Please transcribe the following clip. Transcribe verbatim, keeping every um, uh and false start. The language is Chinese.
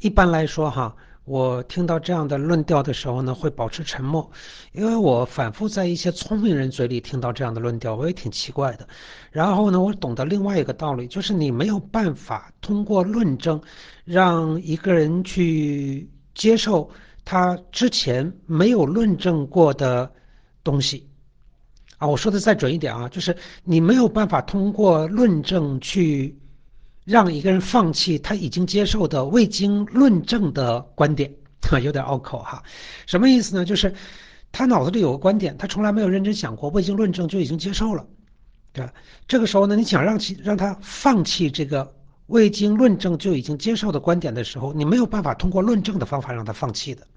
一般来说哈，我听到这样的论调的时候呢，会保持沉默，因为我反复在一些聪明人嘴里听到这样的论调，我也挺奇怪的。然后呢，我懂得另外一个道理，就是你没有办法通过论证让一个人去接受他之前没有论证过的东西。啊，我说的再准一点啊，就是你没有办法通过论证去让一个人放弃他已经接受的未经论证的观点，有点拗口哈。什么意思呢？就是他脑子里有个观点，他从来没有认真想过，未经论证就已经接受了，对吧？这个时候呢，你想让其让他放弃这个未经论证就已经接受的观点的时候，你没有办法通过论证的方法让他放弃的。